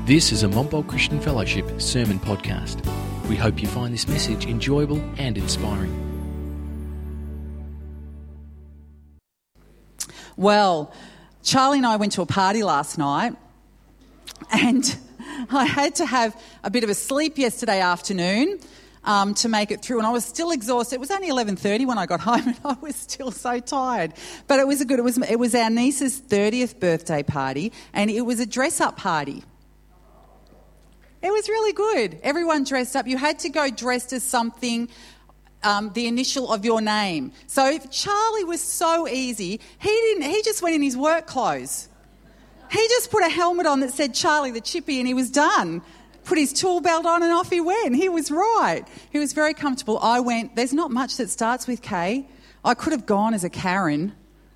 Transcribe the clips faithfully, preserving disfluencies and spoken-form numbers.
This is a Montbult Christian Fellowship sermon podcast. We hope you find this message enjoyable and inspiring. Well, Charlie and I went to a party last night, and I had to have a bit of a sleep yesterday afternoon um, to make it through, and I was still exhausted. It was only eleven thirty when I got home, and I was still so tired. But it was a good. It was it was our niece's thirtieth birthday party, and it was a dress-up party. It was really good. Everyone dressed up. You had to go dressed as something, um, the initial of your name. So if Charlie was so easy, he didn't. He just went in his work clothes. He just put a helmet on that said Charlie the Chippy, and he was done. Put his tool belt on and off he went. He was right. He was very comfortable. I went, there's not much that starts with K. I could have gone as a Karen.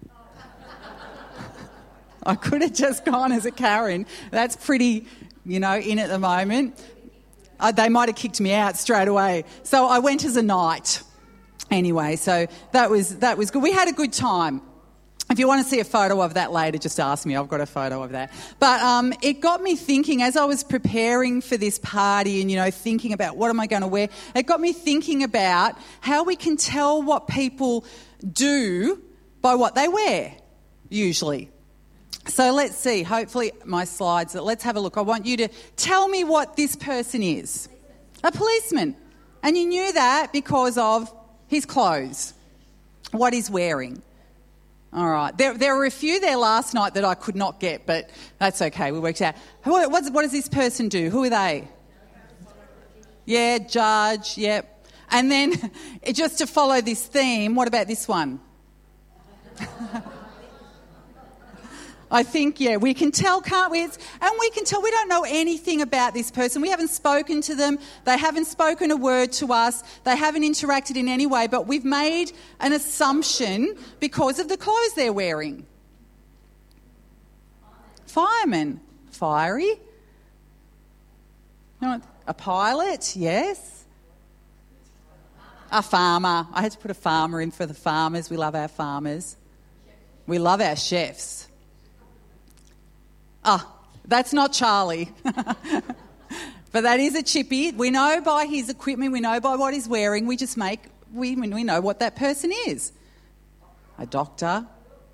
I could have just gone as a Karen. That's pretty, you know, in at the moment. Uh, they might have kicked me out straight away. So I went as a knight. Anyway, so that was that was good. We had a good time. If you want to see a photo of that later, just ask me. I've got a photo of that. But um, it got me thinking as I was preparing for this party and, you know, thinking about what am I going to wear, it got me thinking about how we can tell what people do by what they wear, usually. So let's see. Hopefully my slides, let's have a look. I want you to tell me what this person is. A policeman. And you knew that because of his clothes, what he's wearing. All right. There, there were a few there last night that I could not get, but that's okay. We worked out. What, what, what does this person do? Who are they? Yeah, judge, yep. And then, just to follow this theme, what about this one? I think, yeah, we can tell, can't we? It's, and we can tell we don't know anything about this person. We haven't spoken to them. They haven't spoken a word to us. They haven't interacted in any way, but we've made an assumption because of the clothes they're wearing. Fireman. Fiery. No, a pilot, yes. A farmer. I had to put a farmer in for the farmers. We love our farmers. We love our chefs. Ah, that's not Charlie. But that is a Chippy. We know by his equipment, we know by what he's wearing, we just make, we, we know what that person is. A doctor.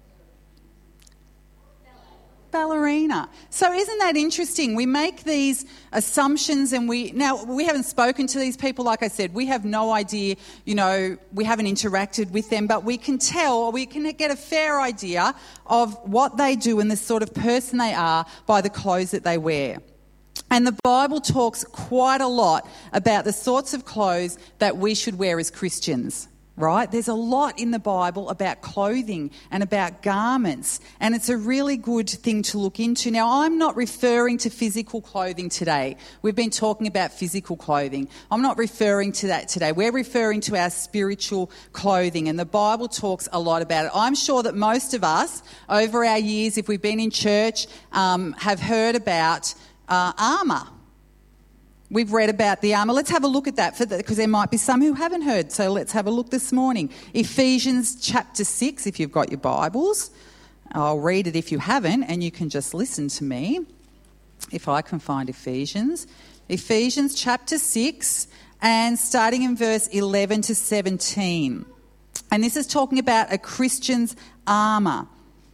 Ballerina. So isn't that interesting? We make these assumptions and we, now we haven't spoken to these people, like I said, we have no idea, you know, we haven't interacted with them, but we can tell, or we can get a fair idea of what they do and the sort of person they are by the clothes that they wear. And the Bible talks quite a lot about the sorts of clothes that we should wear as Christians. Right? There's a lot in the Bible about clothing and about garments, and it's a really good thing to look into. Now, I'm not referring to physical clothing today. We've been talking about physical clothing. I'm not referring to that today. We're referring to our spiritual clothing, and the Bible talks a lot about it. I'm sure that most of us, over our years, if we've been in church, um, have heard about uh, armour. We've read about the armour. Let's have a look at that for because the, there might be some who haven't heard. So let's have a look this morning. Ephesians chapter six, if you've got your Bibles. I'll read it if you haven't, and you can just listen to me if I can find Ephesians. Ephesians chapter six, and starting in verse eleven to seventeen. And this is talking about a Christian's armour.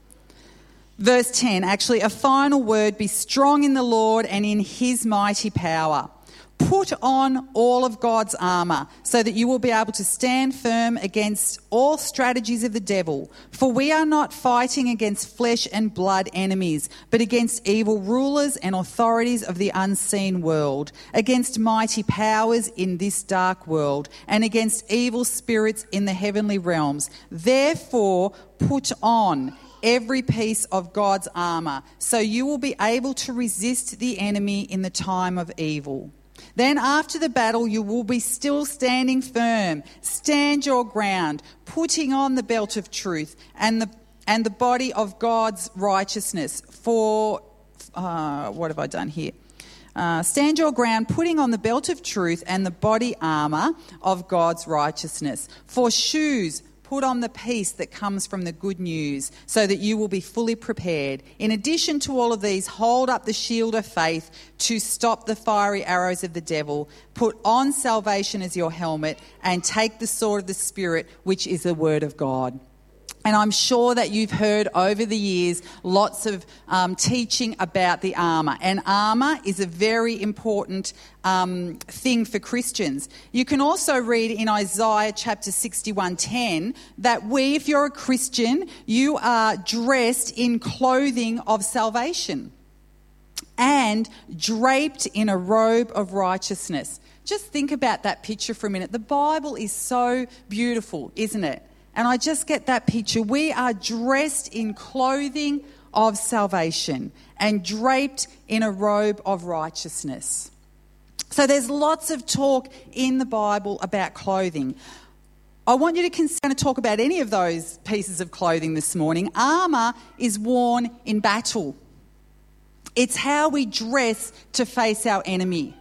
Verse ten, actually, a final word, be strong in the Lord and in his mighty power. Put on all of God's armour so that you will be able to stand firm against all strategies of the devil. For we are not fighting against flesh and blood enemies, but against evil rulers and authorities of the unseen world, against mighty powers in this dark world, and against evil spirits in the heavenly realms. Therefore, put on every piece of God's armour, so you will be able to resist the enemy in the time of evil. Then after the battle, you will be still standing firm. Stand your ground, putting on the belt of truth and the and the body of God's righteousness. For, uh, what have I done here? Uh, stand your ground, putting on the belt of truth and the body armour of God's righteousness. For shoes, put on the peace that comes from the good news so that you will be fully prepared. In addition to all of these, hold up the shield of faith to stop the fiery arrows of the devil. Put on salvation as your helmet and take the sword of the Spirit, which is the word of God. And I'm sure that you've heard over the years lots of um, teaching about the armour. And armour is a very important um, thing for Christians. You can also read in Isaiah chapter sixty-one ten that we, if you're a Christian, you are dressed in clothing of salvation and draped in a robe of righteousness. Just think about that picture for a minute. The Bible is so beautiful, isn't it? And I just get that picture. We are dressed in clothing of salvation and draped in a robe of righteousness. So there's lots of talk in the Bible about clothing. I want you to consider to talk about any of those pieces of clothing this morning. Armour is worn in battle. It's how we dress to face our enemy.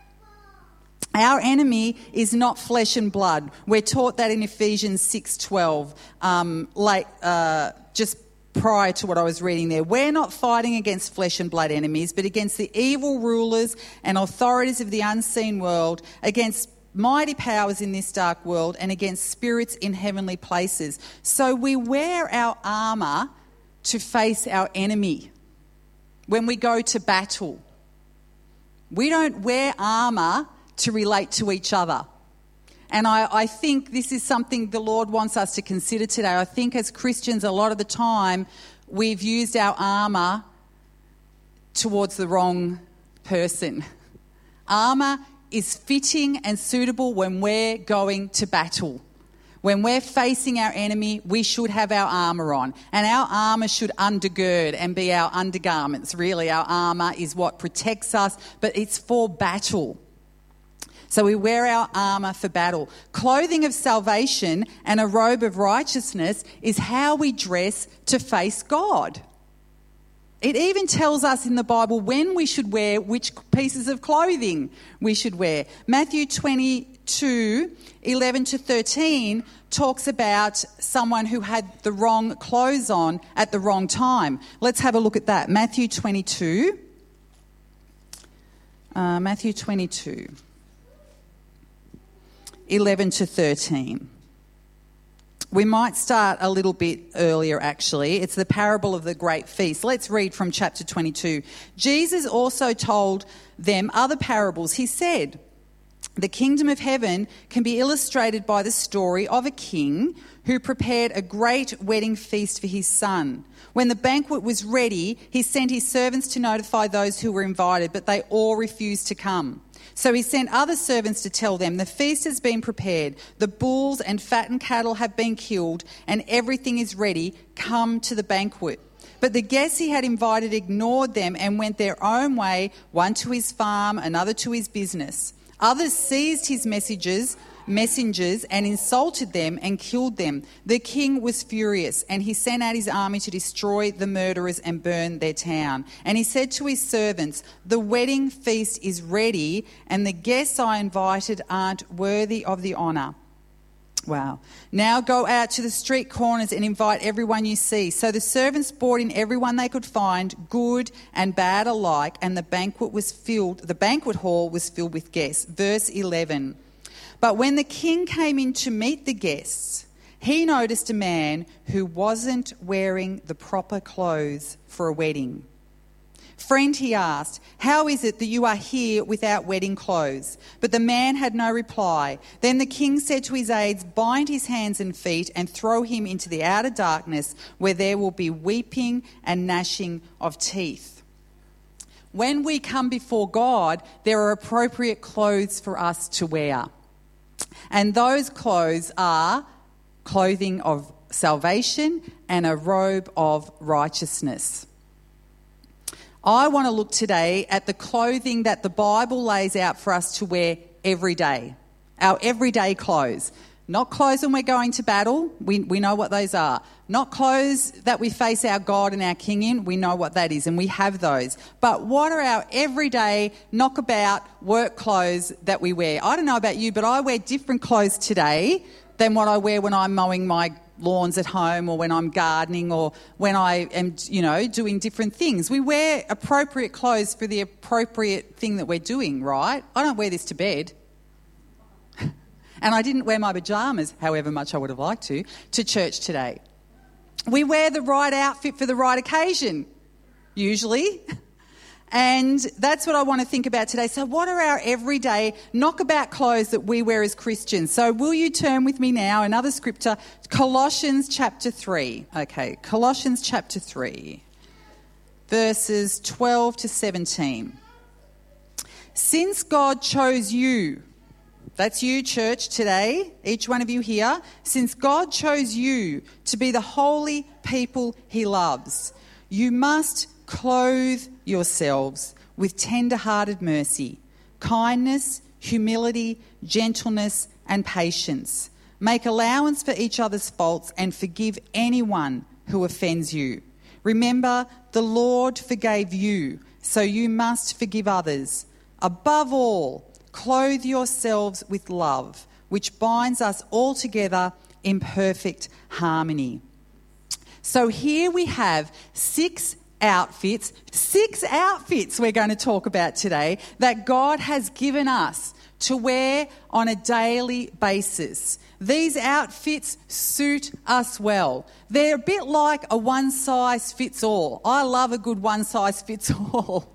Our enemy is not flesh and blood. We're taught that in Ephesians six twelve, um, like, uh, just prior to what I was reading there. We're not fighting against flesh and blood enemies, but against the evil rulers and authorities of the unseen world, against mighty powers in this dark world, and against spirits in heavenly places. So we wear our armour to face our enemy when we go to battle. We don't wear armour to relate to each other. And I, I think this is something the Lord wants us to consider today. I think as Christians, a lot of the time, we've used our armour towards the wrong person. Armour is fitting and suitable when we're going to battle. When we're facing our enemy, we should have our armour on. And our armour should undergird and be our undergarments. Really, our armour is what protects us, but it's for battle. So we wear our armour for battle. Clothing of salvation and a robe of righteousness is how we dress to face God. It even tells us in the Bible when we should wear which pieces of clothing we should wear. Matthew twenty-two, eleven to thirteen talks about someone who had the wrong clothes on at the wrong time. Let's have a look at that. Matthew twenty-two. Uh, Matthew twenty-two. eleven to thirteen. We might start a little bit earlier, actually. It's the parable of the great feast. Let's read from chapter twenty-two. Jesus also told them other parables. He said, "The kingdom of heaven can be illustrated by the story of a king who prepared a great wedding feast for his son. When the banquet was ready, he sent his servants to notify those who were invited, but they all refused to come. So he sent other servants to tell them, 'The feast has been prepared, the bulls and fattened cattle have been killed, and everything is ready. Come to the banquet.' But the guests he had invited ignored them and went their own way, one to his farm, another to his business. Others seized his messages, messengers and insulted them and killed them. The king was furious, and he sent out his army to destroy the murderers and burn their town. And he said to his servants, 'The wedding feast is ready, and the guests I invited aren't worthy of the honour.' Wow. Now go out to the street corners and invite everyone you see." So the servants brought in everyone they could find, good and bad alike, and the banquet was filled, the banquet hall was filled with guests. Verse eleven. But when the king came in to meet the guests, he noticed a man who wasn't wearing the proper clothes for a wedding. "Friend," he asked, "how is it that you are here without wedding clothes?" But the man had no reply. Then the king said to his aides, "Bind his hands and feet and throw him into the outer darkness, where there will be weeping and gnashing of teeth." When we come before God, there are appropriate clothes for us to wear. And those clothes are clothing of salvation and a robe of righteousness. I want to look today at the clothing that the Bible lays out for us to wear every day. Our everyday clothes. Not clothes when we're going to battle. We, we know what those are. Not clothes that we face our God and our King in. We know what that is, and we have those. But what are our everyday knockabout work clothes that we wear? I don't know about you, but I wear different clothes today than what I wear when I'm mowing my lawns at home or when I'm gardening or when I am, you know, doing different things. We wear appropriate clothes for the appropriate thing that we're doing, right? I don't wear this to bed. And I didn't wear my pyjamas, however much I would have liked to, to church today. We wear the right outfit for the right occasion, usually. And that's what I want to think about today. So what are our everyday knockabout clothes that we wear as Christians? So will you turn with me now, another scripture, Colossians chapter three. Okay, Colossians chapter three, verses twelve to seventeen. Since God chose you, that's you, church, today, each one of you here, since God chose you to be the holy people he loves, you must clothe yourselves with tender-hearted mercy, kindness, humility, gentleness, and patience. Make allowance for each other's faults and forgive anyone who offends you. Remember, the Lord forgave you, so you must forgive others. Above all, clothe yourselves with love, which binds us all together in perfect harmony. So here we have six outfits, six outfits we're going to talk about today that God has given us to wear on a daily basis. These outfits suit us well. They're a bit like a one-size-fits-all. I love a good one-size-fits-all.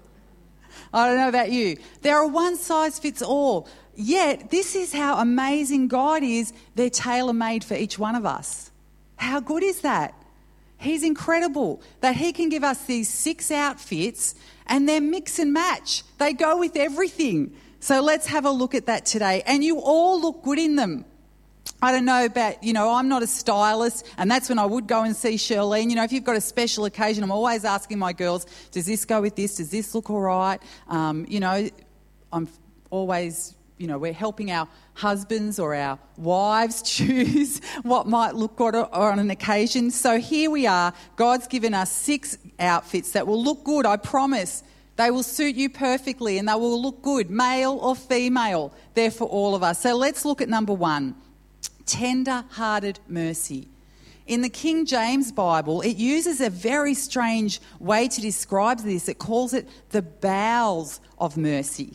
I don't know about you. They're a one-size-fits-all. Yet, this is how amazing God is. They're tailor-made for each one of us. How good is that? He's incredible that he can give us these six outfits and they're mix and match. They go with everything. So let's have a look at that today. And you all look good in them. I don't know about, you know, I'm not a stylist, and that's when I would go and see Shirlene. You know, if you've got a special occasion, I'm always asking my girls, does this go with this? Does this look all right? Um, you know, I'm always, you know, we're helping our husbands or our wives choose what might look good on an occasion. So here we are. God's given us six outfits that will look good, I promise. They will suit you perfectly and they will look good, male or female. They're for all of us. So let's look at number one. Tender-hearted mercy. In the King James Bible, it uses a very strange way to describe this. It calls it the bowels of mercy.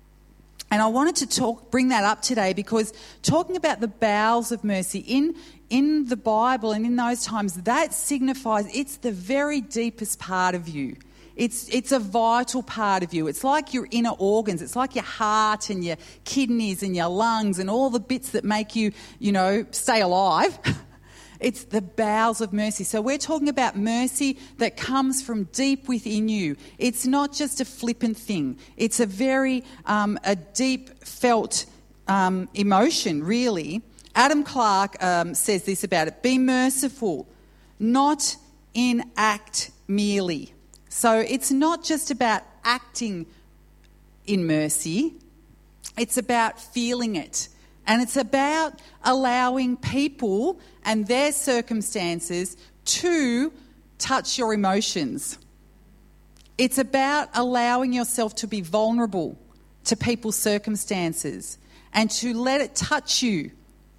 And I wanted to talk, bring that up today because talking about the bowels of mercy in, in the Bible and in those times, that signifies it's the very deepest part of you. It's it's a vital part of you. It's like your inner organs. It's like your heart and your kidneys and your lungs and all the bits that make you, you know, stay alive. It's the bowels of mercy. So we're talking about mercy that comes from deep within you. It's not just a flippant thing. It's a very um, a deep felt um, emotion, really. Adam Clark um, says this about it. Be merciful, not in act merely. So it's not just about acting in mercy, it's about feeling it. And it's about allowing people and their circumstances to touch your emotions. It's about allowing yourself to be vulnerable to people's circumstances and to let it touch you.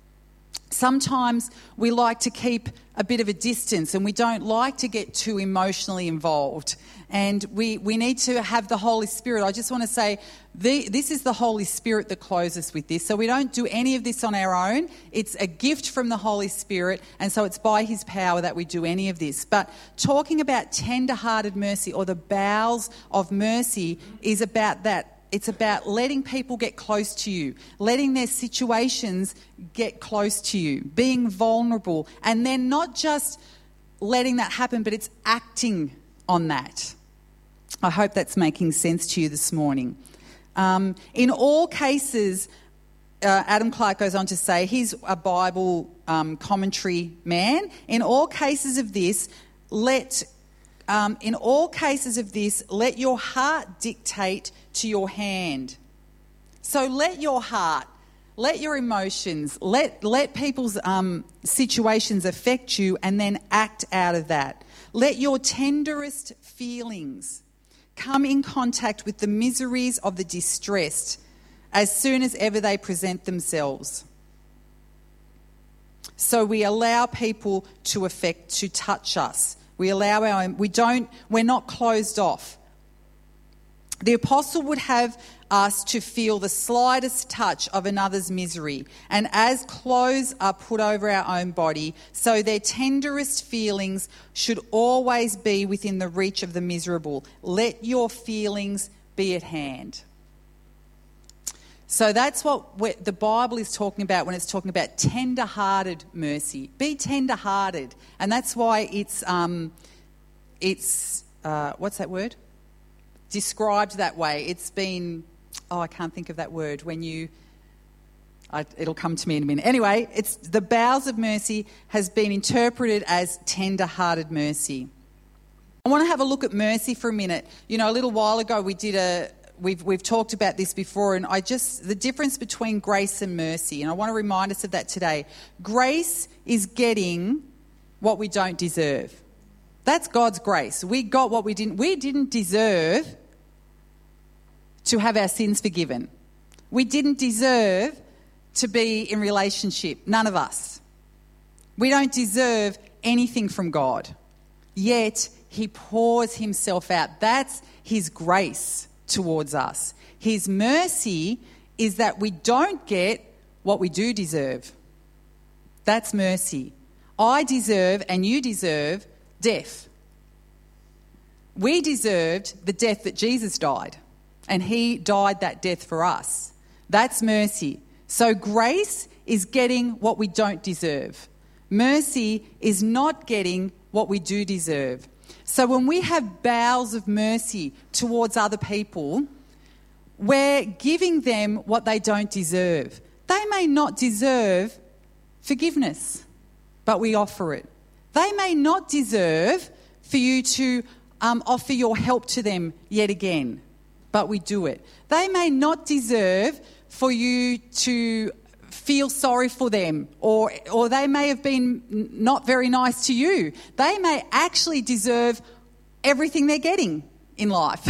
Sometimes we like to keep a bit of a distance and we don't like to get too emotionally involved. And we, we need to have the Holy Spirit. I just want to say the, this is the Holy Spirit that clothes us with this. So we don't do any of this on our own. It's a gift from the Holy Spirit, and so it's by his power that we do any of this. But talking about tender-hearted mercy or the bowels of mercy is about that. It's about letting people get close to you, letting their situations get close to you, being vulnerable, and then not just letting that happen, but it's acting on that. I hope that's making sense to you this morning. Um, in all cases, uh, Adam Clark goes on to say, he's a Bible um, commentary man. In all cases of this, let um, in all cases of this, let your heart dictate to your hand. So let your heart, let your emotions, let let people's um, situations affect you, and then act out of that. Let your tenderest feelings come in contact with the miseries of the distressed as soon as ever they present themselves. So we allow people to affect, to touch us. We allow our, we don't, we're not closed off. The apostle would have us to feel the slightest touch of another's misery, and as clothes are put over our own body, so their tenderest feelings should always be within the reach of the miserable. Let your feelings be at hand. So that's what the Bible is talking about when it's talking about tender-hearted mercy. Be tender-hearted, and that's why it's um, it's uh, what's that word? Described that way. It's been, oh, I can't think of that word. When you, I, it'll come to me in a minute. Anyway, it's the bowels of mercy has been interpreted as tender-hearted mercy. I want to have a look at mercy for a minute. You know, a little while ago we did a, we've we've talked about this before, and I just, the difference between grace and mercy, and I want to remind us of that today. Grace is getting what we don't deserve. That's God's grace. We got what we didn't, we didn't deserve to have our sins forgiven. We didn't deserve to be in relationship. None of us. We don't deserve anything from God. Yet he pours himself out. That's his grace towards us. His mercy is that we don't get what we do deserve. That's mercy. I deserve and you deserve death. We deserved the death that Jesus died, and he died that death for us. That's mercy. So grace is getting what we don't deserve. Mercy is not getting what we do deserve. So when we have bowels of mercy towards other people, we're giving them what they don't deserve. They may not deserve forgiveness, but we offer it. They may not deserve for you to um, offer your help to them yet again, but we do it. They may not deserve for you to feel sorry for them, or or they may have been not very nice to you. They may actually deserve everything they're getting in life.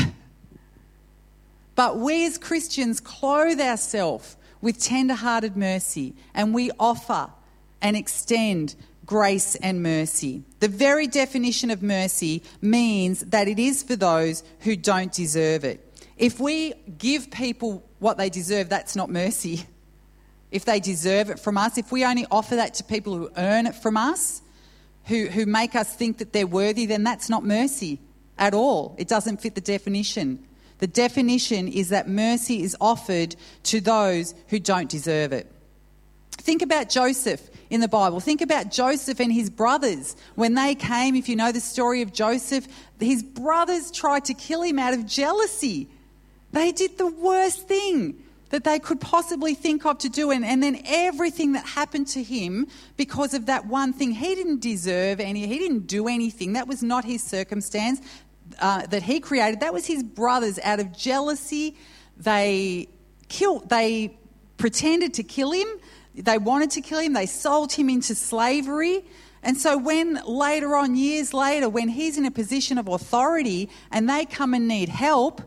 But we as Christians clothe ourselves with tender-hearted mercy, and we offer and extend grace and mercy. The very definition of mercy means that it is for those who don't deserve it. If we give people what they deserve, that's not mercy. If they deserve it from us, if we only offer that to people who earn it from us, who, who make us think that they're worthy, then that's not mercy at all. It doesn't fit the definition. The definition is that mercy is offered to those who don't deserve it. Think about Joseph in the Bible. Think about Joseph and his brothers. When they came, if you know the story of Joseph, his brothers tried to kill him out of jealousy. They did the worst thing that they could possibly think of to do. And, and then everything that happened to him because of that one thing, he didn't deserve any, he didn't do anything. That was not his circumstance uh, that he created. That was his brothers. Out of jealousy, they killed, they pretended to kill him. They wanted to kill him. They sold him into slavery. And so when later on, years later, when he's in a position of authority and they come and need help,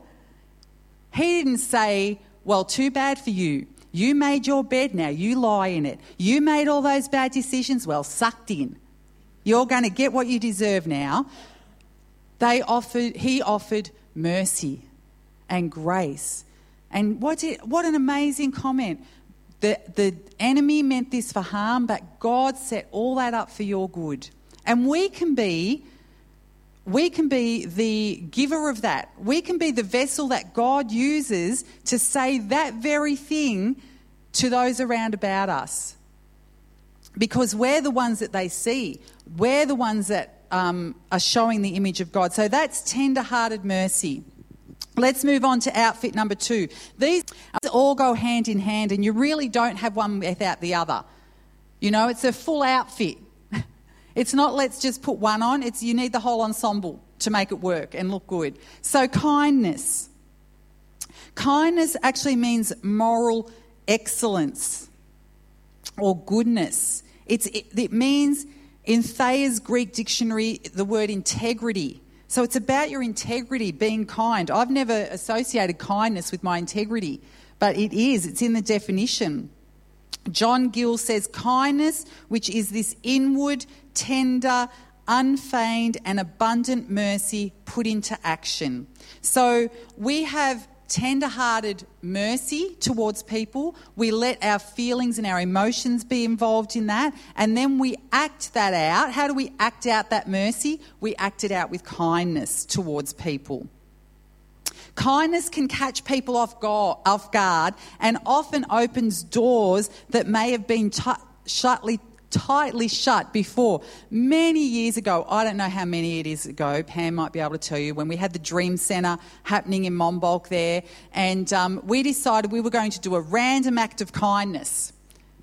he didn't say, well, too bad for you. You made your bed, now you lie in it. You made all those bad decisions, well, sucked in. You're going to get what you deserve now. They offered, he offered mercy and grace. And what did, what an amazing comment. The, the enemy meant this for harm, but God set all that up for your good. And we can be, we can be the giver of that. We can be the vessel that God uses to say that very thing to those around about us. Because we're the ones that they see. We're the ones that um, are showing the image of God. So that's tender-hearted mercy. Let's move on to outfit number two. These all go hand in hand, and you really don't have one without the other. You know, it's a full outfit. It's not let's just put one on. It's you need the whole ensemble to make it work and look good. So kindness. Kindness actually means moral excellence or goodness. It's, it, it means, in Thayer's Greek dictionary, the word integrity. So it's about your integrity, being kind. I've never associated kindness with my integrity, but it is. It's in the definition. John Gill says, kindness, which is this inward, tender, unfeigned and abundant mercy put into action. So we have tender-hearted mercy towards people. We let our feelings and our emotions be involved in that, and then we act that out. How do we act out that mercy? We act it out with kindness towards people. Kindness can catch people off guard and often opens doors that may have been t- shutly tightly shut before. Many years ago, I don't know how many it is ago, Pam might be able to tell you, when we had the Dream Centre happening in Monbulk there, and um, we decided we were going to do a random act of kindness.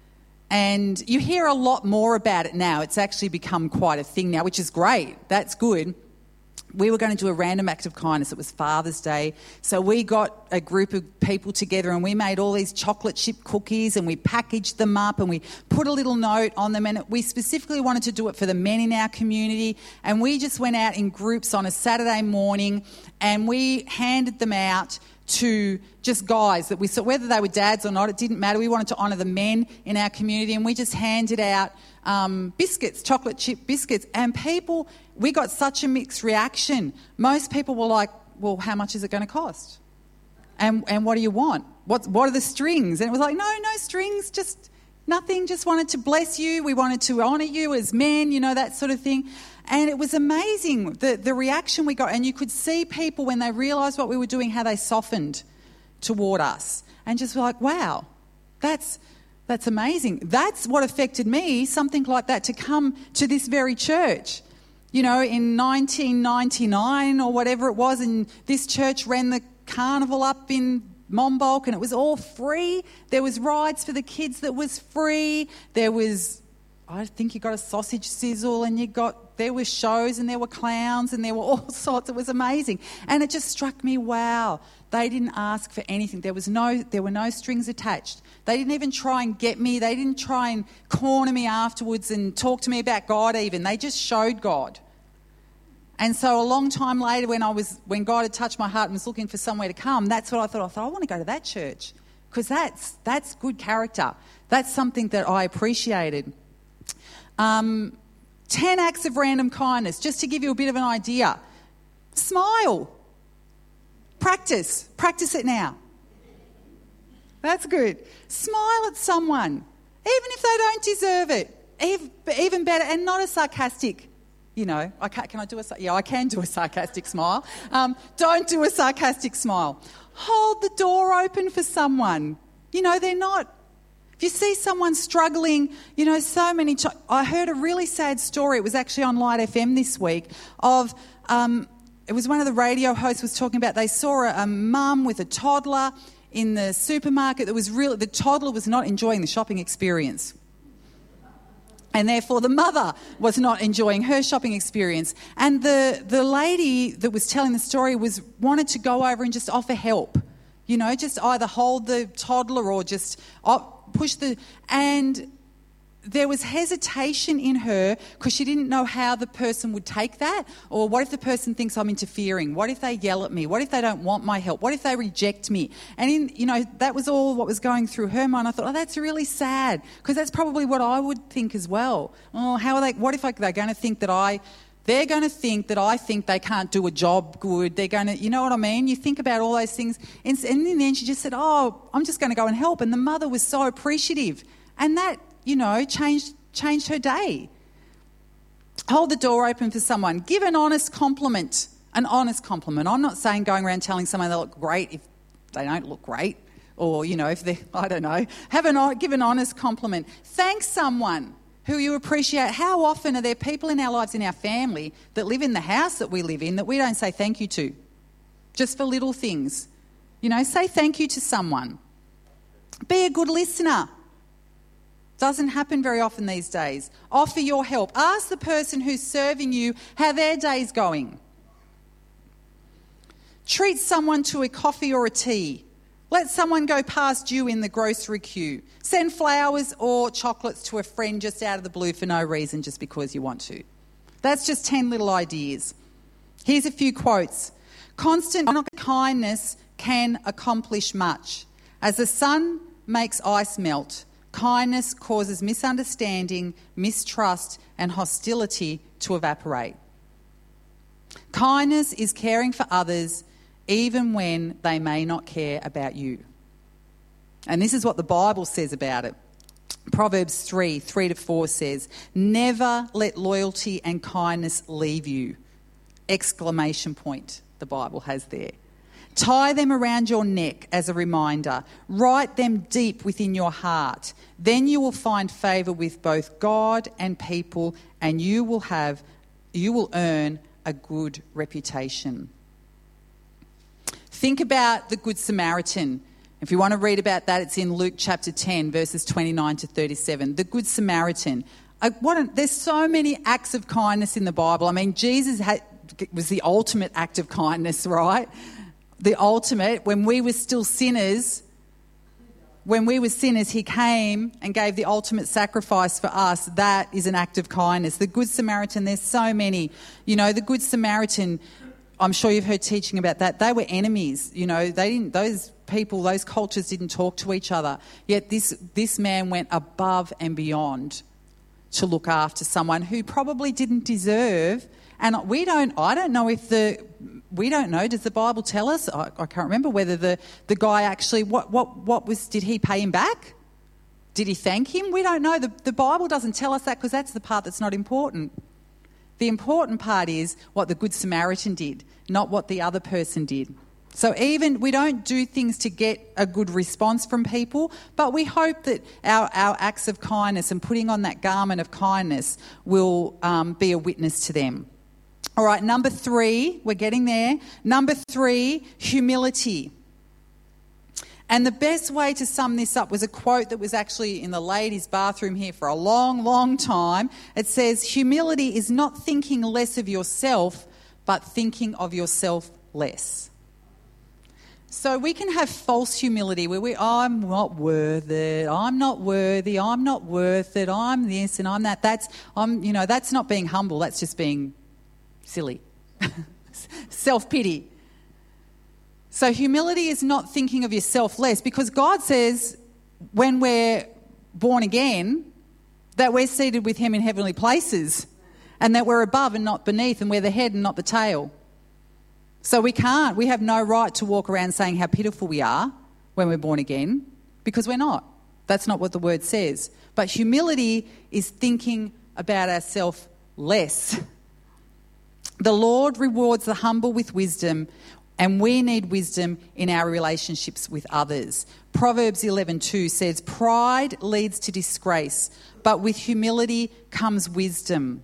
And you hear a lot more about it now. It's actually become quite a thing now, which is great. That's good. We were going to do a random act of kindness. It was Father's Day. So we got a group of people together and we made all these chocolate chip cookies and we packaged them up and we put a little note on them, and we specifically wanted to do it for the men in our community, and we just went out in groups on a Saturday morning and we handed them out to just guys that we saw, whether they were dads or not, it didn't matter. We wanted to honour the men in our community, and we just handed out um, biscuits, chocolate chip biscuits, and people, we got such a mixed reaction. Most people were like, well, how much is it going to cost? And and what do you want? What, what are the strings? And it was like, no, no strings, just nothing, just wanted to bless you. We wanted to honour you as men, you know, that sort of thing. And it was amazing, the, the reaction we got. And you could see people when they realised what we were doing, how they softened toward us. And just were like, wow, that's that's amazing. That's what affected me, something like that, to come to this very church. You know, in nineteen ninety-nine or whatever it was, and this church ran the carnival up in Monbulk, and it was all free. There was rides for the kids that was free. There was, I think you got a sausage sizzle, and you got, there were shows and there were clowns and there were all sorts. It was amazing. And it just struck me, wow, they didn't ask for anything. There was no, there were no strings attached. They didn't even try and get me. They didn't try and corner me afterwards and talk to me about God even. They just showed God. And so a long time later, when I was, when God had touched my heart and was looking for somewhere to come, that's what I thought. I thought, I want to go to that church, because that's, that's good character. That's something that I appreciated. Um, ten acts of random kindness, just to give you a bit of an idea. Smile. Practice. Practice it now. That's good. Smile at someone, even if they don't deserve it. Even better, and not a sarcastic, you know, I can't, can I do a, yeah, I can do a sarcastic smile. Um, don't do a sarcastic smile. Hold the door open for someone. You know, they're not, if you see someone struggling, you know, so many, ch- I heard a really sad story. It was actually on Light F M this week of, um, it was one of the radio hosts was talking about, they saw a, a mum with a toddler in the supermarket that was really, the toddler was not enjoying the shopping experience. And therefore the mother was not enjoying her shopping experience. And the, the lady that was telling the story was wanted to go over and just offer help. You know, just either hold the toddler or just push the... And there was hesitation in her because she didn't know how the person would take that. Or what if the person thinks I'm interfering? What if they yell at me? What if they don't want my help? What if they reject me? And, in, you know, that was all what was going through her mind. I thought, oh, that's really sad, because that's probably what I would think as well. Oh, how are they... What if I, they're going to think that I... They're going to think that I think they can't do a job good. They're going to... You know what I mean? You think about all those things. And, and in the end, she just said, oh, I'm just going to go and help. And the mother was so appreciative. And that... you know, changed changed her day. Hold the door open for someone. Give an honest compliment. An honest compliment. I'm not saying going around telling someone they look great if they don't look great, or, you know, if they, I don't know. Have an, give an honest compliment. Thank someone who you appreciate. How often are there people in our lives, in our family, that live in the house that we live in that we don't say thank you to? Just for little things. You know, say thank you to someone. Be a good listener. Doesn't happen very often these days. Offer your help. Ask the person who's serving you how their day's going. Treat someone to a coffee or a tea. Let someone go past you in the grocery queue. Send flowers or chocolates to a friend just out of the blue for no reason, just because you want to. That's just ten little ideas. Here's a few quotes. Constant kindness can accomplish much. As the sun makes ice melt, Kindness causes misunderstanding, mistrust, and hostility to evaporate. Kindness is caring for others even when they may not care about you. And this is what the Bible says about it. Proverbs three, three to four says, "Never let loyalty and kindness leave you." Exclamation point, the Bible has there. Tie them around your neck as a reminder. Write them deep within your heart. Then you will find favour with both God and people, and you will have, you will earn a good reputation. Think about the Good Samaritan. If you want to read about that, it's in Luke chapter ten, verses twenty-nine to thirty-seven. The Good Samaritan. I, what a, there's so many acts of kindness in the Bible. I mean, Jesus had, was the ultimate act of kindness, right? The ultimate. When we were still sinners, when we were sinners, he came and gave the ultimate sacrifice for us. That is an act of kindness. The Good Samaritan, there's so many. You know, the Good Samaritan, I'm sure you've heard teaching about that. They were enemies. You know, they didn't, those people, those cultures didn't talk to each other. Yet this, this man went above and beyond to look after someone who probably didn't deserve. And we don't, I don't know if the, we don't know, does the Bible tell us? I, I can't remember whether the, the guy actually, what, what, what was, did he pay him back? Did he thank him? We don't know. The, the Bible doesn't tell us that because that's the part that's not important. The important part is what the Good Samaritan did, not what the other person did. So even we don't do things to get a good response from people, but we hope that our, our acts of kindness and putting on that garment of kindness will um, be a witness to them. All right, number three, we're getting there. Number three, humility. And the best way to sum this up was a quote that was actually in the ladies' bathroom here for a long, long time. It says, "Humility is not thinking less of yourself, but thinking of yourself less." So we can have false humility where we, oh, I'm not worth it, I'm not worthy, I'm not worth it, I'm this and I'm that. That's, I'm, you know, that's not being humble, that's just being silly. Self-pity. So humility is not thinking of yourself less, because God says when we're born again that we're seated with him in heavenly places and that we're above and not beneath and we're the head and not the tail. So we can't, we have no right to walk around saying how pitiful we are when we're born again, because we're not. That's not what the word says. But humility is thinking about ourselves less. The Lord rewards the humble with wisdom, and we need wisdom in our relationships with others. Proverbs eleven two says, "Pride leads to disgrace, but with humility comes wisdom."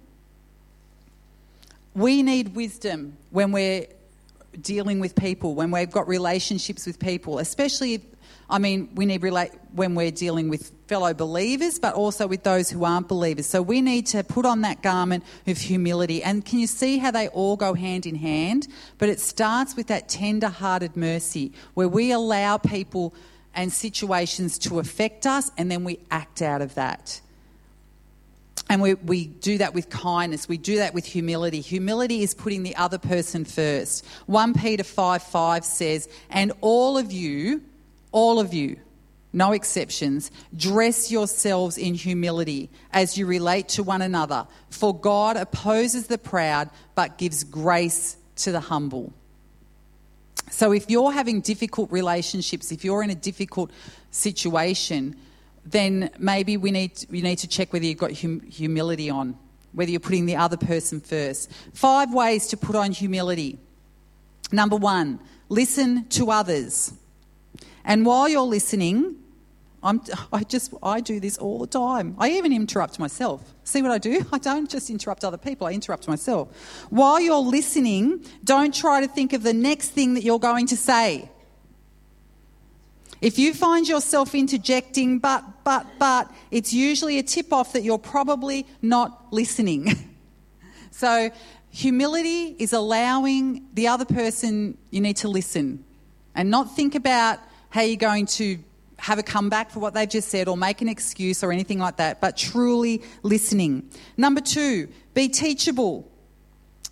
We need wisdom when we're dealing with people, when we've got relationships with people, especially, I mean, we need relate when we're dealing with fellow believers, but also with those who aren't believers. So we need to put on that garment of humility. And can you see how they all go hand in hand? But it starts with that tender-hearted mercy, where we allow people and situations to affect us, and then we act out of that. And we, we do that with kindness. We do that with humility. Humility is putting the other person first. First Peter five five says, "And all of you, all of you, no exceptions, dress yourselves in humility as you relate to one another. For God opposes the proud, but gives grace to the humble." So if you're having difficult relationships, if you're in a difficult situation, then maybe we need to, we need to check whether you've got hum, humility on, whether you're putting the other person first. Five ways to put on humility. Number one, listen to others. And while you're listening, I'm, I just I do this all the time. I even interrupt myself. See what I do? I don't just interrupt other people, I interrupt myself. While you're listening, don't try to think of the next thing that you're going to say. If you find yourself interjecting, but, but, but, it's usually a tip-off that you're probably not listening. So humility is allowing the other person, you need to listen and not think about how you're going to have a comeback for what they've just said or make an excuse or anything like that, but truly listening. Number two, be teachable.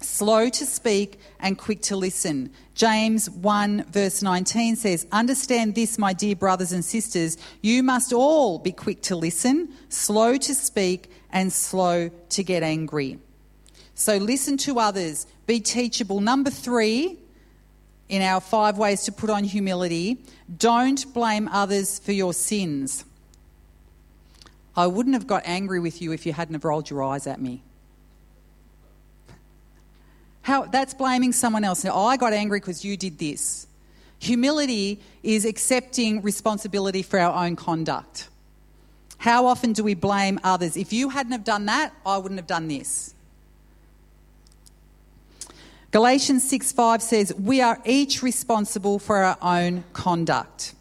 slow to speak and quick to listen. James one verse nineteen says, understand this, my dear brothers and sisters, you must all be quick to listen, slow to speak and slow to get angry. So listen to others, be teachable. Number three, in our five ways to put on humility, don't blame others for your sins. I wouldn't have got angry with you if you hadn't have rolled your eyes at me. How, that's blaming someone else. Now, I got angry because you did this. Humility is accepting responsibility for our own conduct. How often do we blame others? If you hadn't have done that, I wouldn't have done this. Galatians six five says, we are each responsible for our own conduct.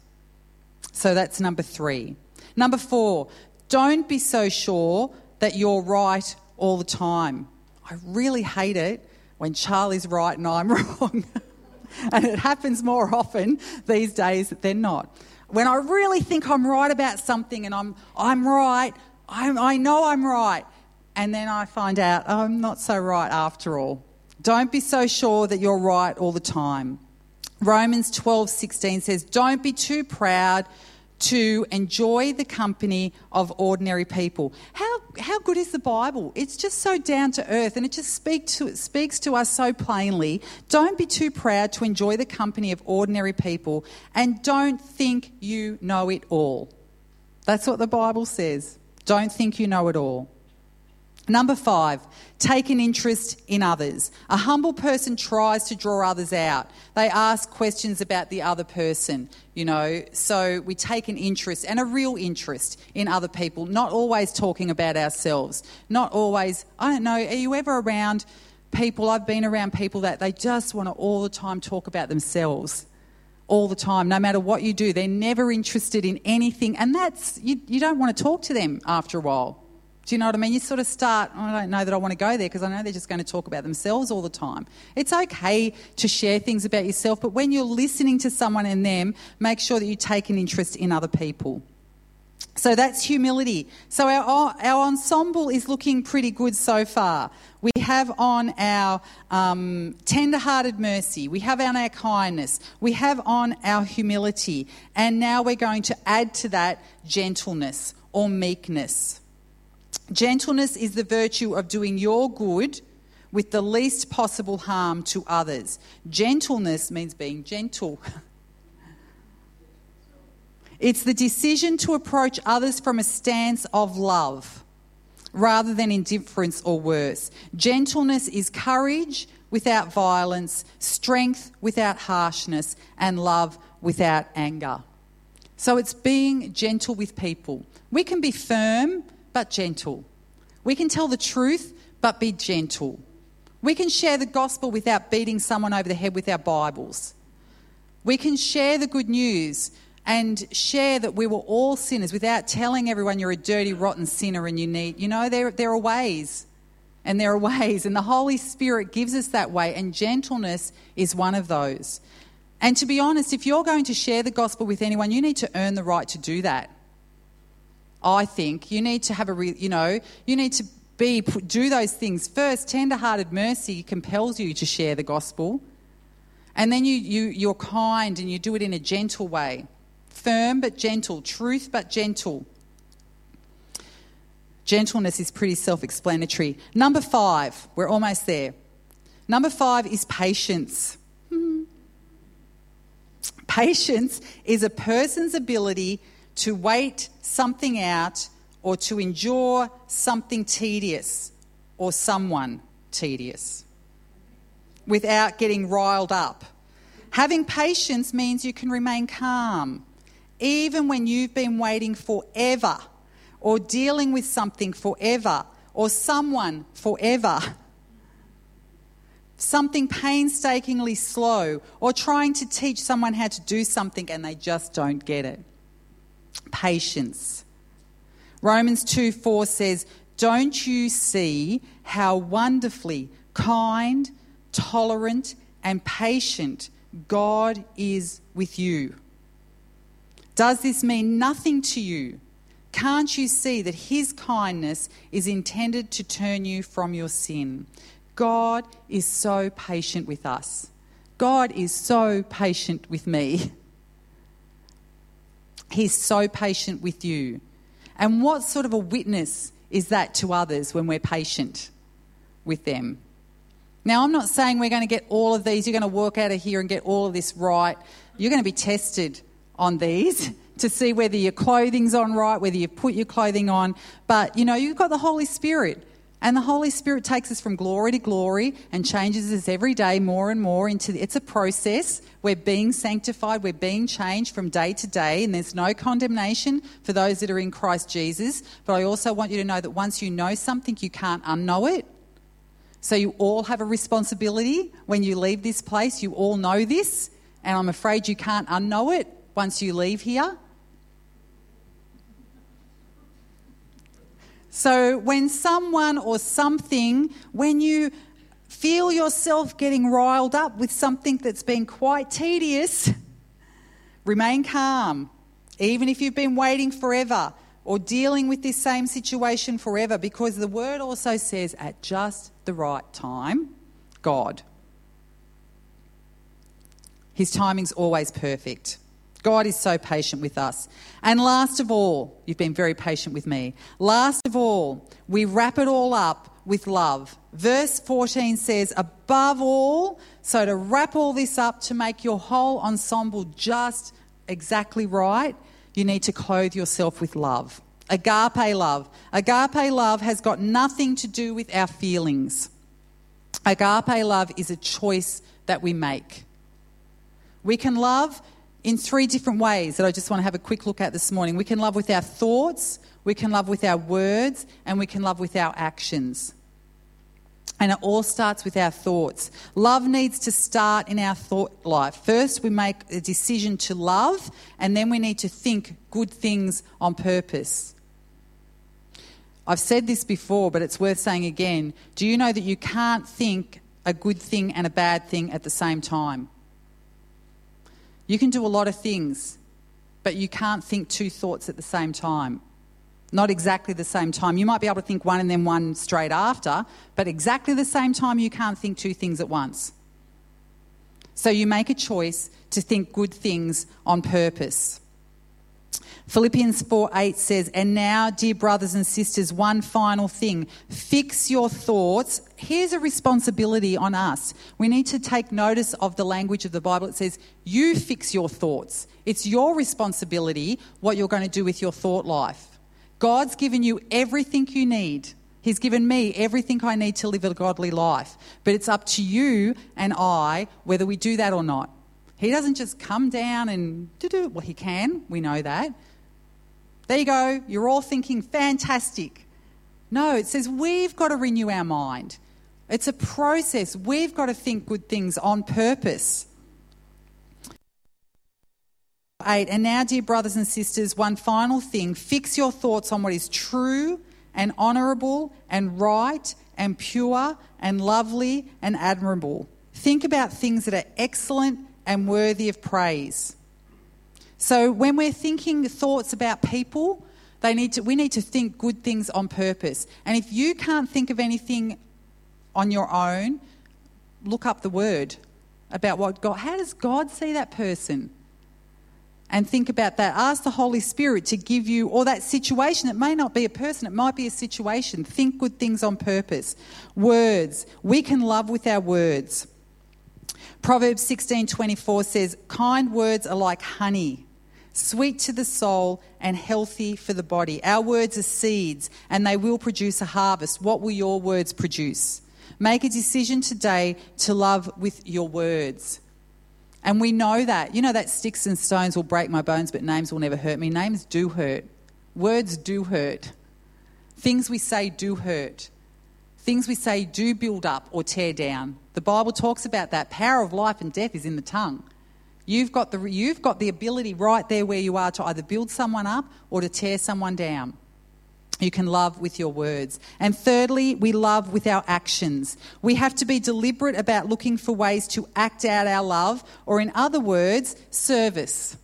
So that's number three. Number four, don't be so sure that you're right all the time. I really hate it when Charlie's right and I'm wrong. And it happens more often these days than not. When I really think I'm right about something and I'm I'm right, I'm, I know I'm right, and then I find out oh, I'm not so right after all. Don't be so sure that you're right all the time. Romans twelve sixteen says, don't be too proud to enjoy the company of ordinary people. How how good is the Bible? It's just so down to earth and it just speak to, it speaks to us so plainly. Don't be too proud to enjoy the company of ordinary people and don't think you know it all. That's what the Bible says. Don't think you know it all. Number five, take an interest in others. A humble person tries to draw others out. They ask questions about the other person, you know. So we take an interest and a real interest in other people, not always talking about ourselves. Not always, I don't know, are you ever around people, I've been around people that they just want to all the time talk about themselves. All the time, no matter what you do. They're never interested in anything. And that's, you, you don't want to talk to them after a while. Do you know what I mean? You sort of start, oh, I don't know that I want to go there because I know they're just going to talk about themselves all the time. It's okay to share things about yourself, but when you're listening to someone and them, make sure that you take an interest in other people. So that's humility. So our, our ensemble is looking pretty good so far. We have on our um, tender-hearted mercy. We have on our kindness. We have on our humility. And now we're going to add to that gentleness or meekness. Gentleness is the virtue of doing your good with the least possible harm to others. Gentleness means being gentle. It's the decision to approach others from a stance of love rather than indifference or worse. Gentleness is courage without violence, strength without harshness, and love without anger. So it's being gentle with people. We can be firm but gentle. We can tell the truth, but be gentle. We can share the gospel without beating someone over the head with our Bibles. We can share the good news and share that we were all sinners without telling everyone you're a dirty, rotten sinner and you need, you know, there, there are ways and there are ways and the Holy Spirit gives us that way and gentleness is one of those. And to be honest, if you're going to share the gospel with anyone, you need to earn the right to do that. I think you need to have a, re, you know, you need to be do those things first. Tender-hearted mercy compels you to share the gospel, and then you you you're kind and you do it in a gentle way, firm but gentle, truth but gentle. Gentleness is pretty self-explanatory. Number five, we're almost there. Number five is patience. Hmm. Patience is a person's ability to wait something out or to endure something tedious or someone tedious without getting riled up. Having patience means you can remain calm even when you've been waiting forever or dealing with something forever or someone forever. Something painstakingly slow or trying to teach someone how to do something and they just don't get it. Patience. Romans two four says, don't you see how wonderfully kind, tolerant and patient God is with you? Does this mean nothing to you? Can't you see that his kindness is intended to turn you from your sin? God is so patient with us. God is so patient with me. He's so patient with you. And what sort of a witness is that to others when we're patient with them? Now, I'm not saying we're going to get all of these. You're going to walk out of here and get all of this right. You're going to be tested on these to see whether your clothing's on right, whether you've put your clothing on. But, you know, you've got the Holy Spirit. And the Holy Spirit takes us from glory to glory and changes us every day more and more into, it's a process. We're being sanctified, we're being changed from day to day, and there's no condemnation for those that are in Christ Jesus. But I also want you to know that once you know something, you can't unknow it. So you all have a responsibility when you leave this place. You all know this, and I'm afraid you can't unknow it once you leave here. So when someone or something, when you feel yourself getting riled up with something that's been quite tedious, remain calm. Even if you've been waiting forever or dealing with this same situation forever, because the word also says at just the right time, God. His timing's always perfect. God is so patient with us. And last of all, you've been very patient with me. Last of all, we wrap it all up with love. Verse fourteen says, above all, so to wrap all this up, to make your whole ensemble just exactly right, you need to clothe yourself with love. Agape love. Agape love has got nothing to do with our feelings. Agape love is a choice that we make. We can love in three different ways that I just want to have a quick look at this morning. We can love with our thoughts, we can love with our words, and we can love with our actions. And it all starts with our thoughts. Love needs to start in our thought life. First, we make a decision to love, and then we need to think good things on purpose. I've said this before, but it's worth saying again. Do you know that you can't think a good thing and a bad thing at the same time? You can do a lot of things, but you can't think two thoughts at the same time. Not exactly the same time. You might be able to think one and then one straight after, but exactly the same time you can't think two things at once. So you make a choice to think good things on purpose. Philippians four eight says, and now, dear brothers and sisters, one final thing. Fix your thoughts. Here's a responsibility on us. We need to take notice of the language of the Bible. It says, you fix your thoughts. It's your responsibility what you're going to do with your thought life. God's given you everything you need. He's given me everything I need to live a godly life. But it's up to you and I whether we do that or not. He doesn't just come down and do-do. Well, he can. We know that. There you go. You're all thinking fantastic. No, it says we've got to renew our mind. It's a process. We've got to think good things on purpose. Eight. And now, dear brothers and sisters, one final thing. Fix your thoughts on what is true and honourable and right and pure and lovely and admirable. Think about things that are excellent and worthy of praise. So when we're thinking thoughts about people, they need to, we need to think good things on purpose. And if you can't think of anything on your own, look up the word about what God, how does God see that person? And think about that. Ask the Holy Spirit to give you, or that situation. It may not be a person, it might be a situation. Think good things on purpose. Words. We can love with our words. Proverbs sixteen twenty-four says, kind words are like honey, sweet to the soul and healthy for the body. Our words are seeds and they will produce a harvest. What will your words produce? Make a decision today to love with your words. And we know that. You know that sticks and stones will break my bones, but names will never hurt me. Names do hurt. Words do hurt. Things we say do hurt. Things we say do build up or tear down. The Bible talks about that. Power of life and death is in the tongue. You've got the you've got the ability right there where you are to either build someone up or to tear someone down. You can love with your words. And thirdly, we love with our actions. We have to be deliberate about looking for ways to act out our love, or in other words, service.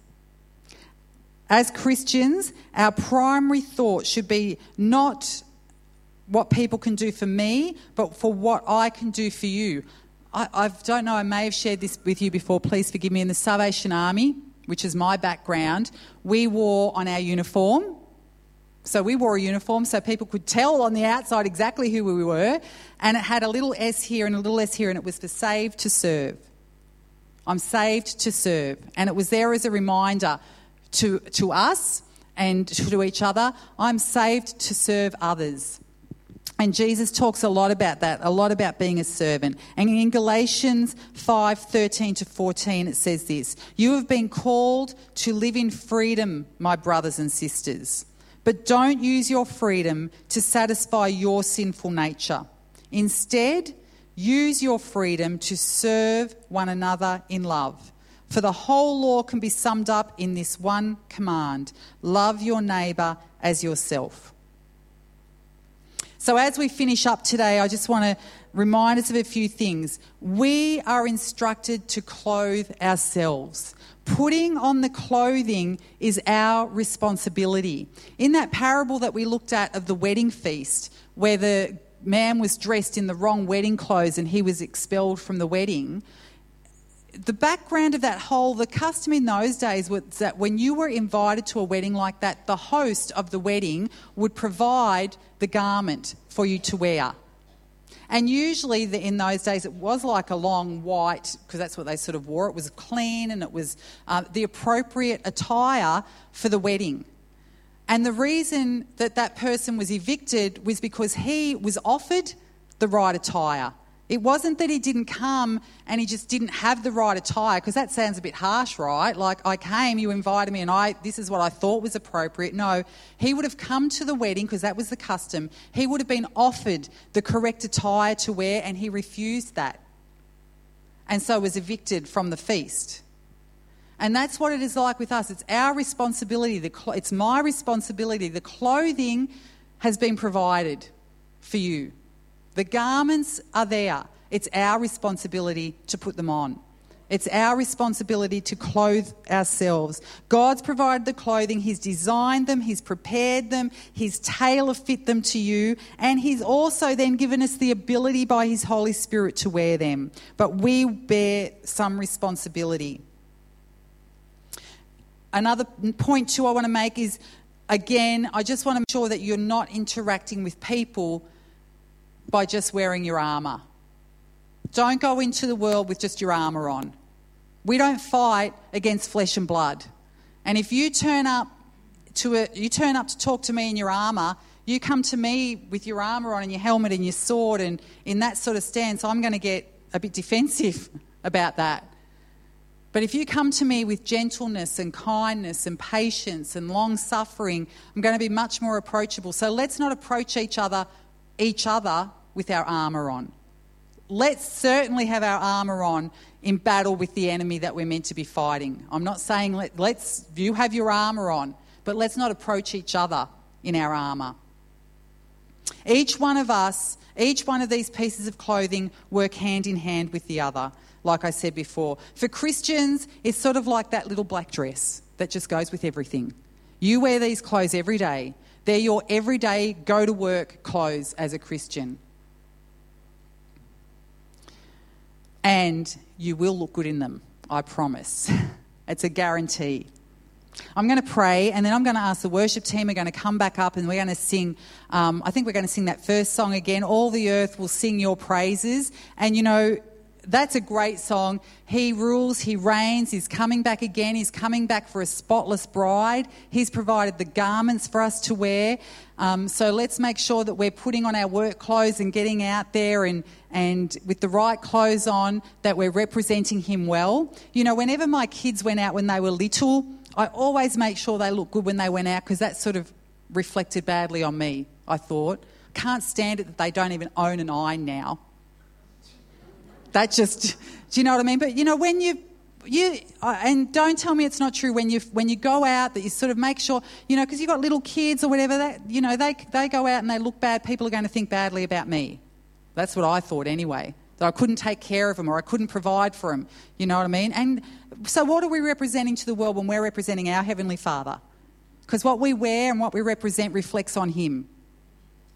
As Christians, our primary thought should be not what people can do for me, but for what I can do for you. I I don't know, I may have shared this with you before, please forgive me. In the Salvation Army, which is my background, we wore on our uniform. So we wore a uniform so people could tell on the outside exactly who we were, and it had a little S here and a little S here, and it was for saved to serve. I'm saved to serve. And it was there as a reminder to, to us and to each other, I'm saved to serve others. And Jesus talks a lot about that, a lot about being a servant. And in Galatians five, thirteen to fourteen, it says this, you have been called to live in freedom, my brothers and sisters. But don't use your freedom to satisfy your sinful nature. Instead, use your freedom to serve one another in love. For the whole law can be summed up in this one command, love your neighbour as yourself. So as we finish up today, I just want to remind us of a few things. We are instructed to clothe ourselves. Putting on the clothing is our responsibility. In that parable that we looked at of the wedding feast, where the man was dressed in the wrong wedding clothes and he was expelled from the wedding, the background of that whole, the custom in those days was that when you were invited to a wedding like that, the host of the wedding would provide the garment for you to wear. And usually the, in those days it was like a long white, because that's what they sort of wore. It was clean and it was uh, the appropriate attire for the wedding. And the reason that that person was evicted was because he was offered the right attire. It wasn't that he didn't come and he just didn't have the right attire, because that sounds a bit harsh, right? Like, I came, you invited me, and I this is what I thought was appropriate. No, he would have come to the wedding, because that was the custom. He would have been offered the correct attire to wear, and he refused that. And so was evicted from the feast. And that's what it is like with us. It's our responsibility. The cl- it's my responsibility. The clothing has been provided for you. The garments are there. It's our responsibility to put them on. It's our responsibility to clothe ourselves. God's provided the clothing. He's designed them. He's prepared them. He's tailor-fit them to you. And He's also then given us the ability by His Holy Spirit to wear them. But we bear some responsibility. Another point too I want to make is, again, I just want to make sure that you're not interacting with people by just wearing your armour. Don't go into the world with just your armour on. We don't fight against flesh and blood. And if you turn up to a, you turn up to talk to me in your armour, you come to me with your armour on and your helmet and your sword and in that sort of stance, I'm going to get a bit defensive about that. But if you come to me with gentleness and kindness and patience and long suffering, I'm going to be much more approachable. So let's not approach each other, each other with our armour on. Let's certainly have our armour on in battle with the enemy that we're meant to be fighting. I'm not saying let, let's you have your armour on, but let's not approach each other in our armour. Each one of us, each one of these pieces of clothing work hand in hand with the other, like I said before. For Christians, it's sort of like that little black dress that just goes with everything. You wear these clothes every day. They're your everyday go-to-work clothes as a Christian. And you will look good in them, I promise. It's a guarantee. I'm going to pray, and then I'm going to ask the worship team, are going to come back up and we're going to sing, um, I think we're going to sing that first song again, All the Earth Will Sing Your Praises. And, you know, that's a great song. He rules, He reigns, He's coming back again. He's coming back for a spotless bride. He's provided the garments for us to wear. Um, so let's make sure that we're putting on our work clothes and getting out there and, and with the right clothes on, that we're representing Him well. You know, whenever my kids went out when they were little, I always make sure they look good when they went out, because that sort of reflected badly on me, I thought. Can't stand it that they don't even own an eye now. That just, do you know what I mean? But, you know, when you, you and don't tell me it's not true, when you when you go out, that you sort of make sure, you know, because you've got little kids or whatever, that, you know, they they go out and they look bad, people are going to think badly about me. That's what I thought anyway, that I couldn't take care of them or I couldn't provide for them, you know what I mean? And so what are we representing to the world when we're representing our Heavenly Father? Because what we wear and what we represent reflects on Him.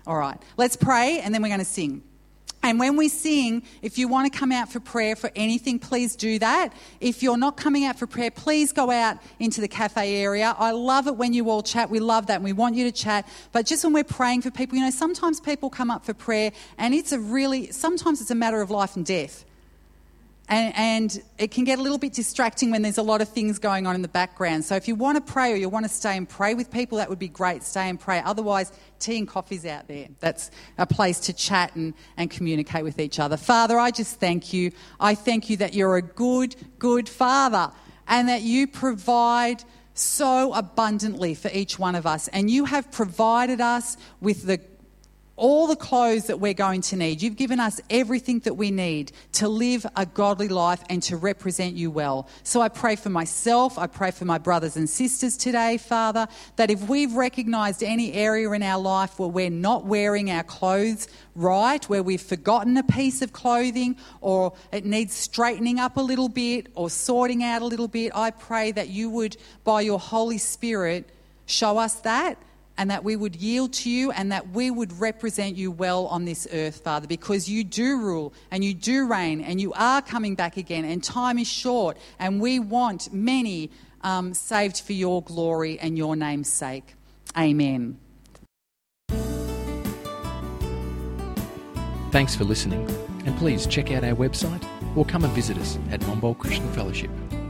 All right, let's pray and then we're going to sing. And when we sing, if you want to come out for prayer for anything, please do that. If you're not coming out for prayer, please go out into the cafe area. I love it when you all chat. We love that and we want you to chat. But just when we're praying for people, you know, sometimes people come up for prayer and it's a really, sometimes it's a matter of life and death. And, and it can get a little bit distracting when there's a lot of things going on in the background. So if you want to pray or you want to stay and pray with people, that would be great. Stay and pray. Otherwise, tea and coffee's out there. That's a place to chat and, and communicate with each other. Father, I just thank you. I thank you that you're a good, good Father and that you provide so abundantly for each one of us. And you have provided us with the all the clothes that we're going to need. You've given us everything that we need to live a godly life and to represent you well. So I pray for myself, I pray for my brothers and sisters today, Father, that if we've recognised any area in our life where we're not wearing our clothes right, where we've forgotten a piece of clothing or it needs straightening up a little bit or sorting out a little bit, I pray that you would, by your Holy Spirit, show us that, and that we would yield to you and that we would represent you well on this earth, Father, because you do rule and you do reign and you are coming back again and time is short and we want many um, saved for your glory and your name's sake. Amen. Thanks for listening, and please check out our website or come and visit us at Monbulk Christian Fellowship.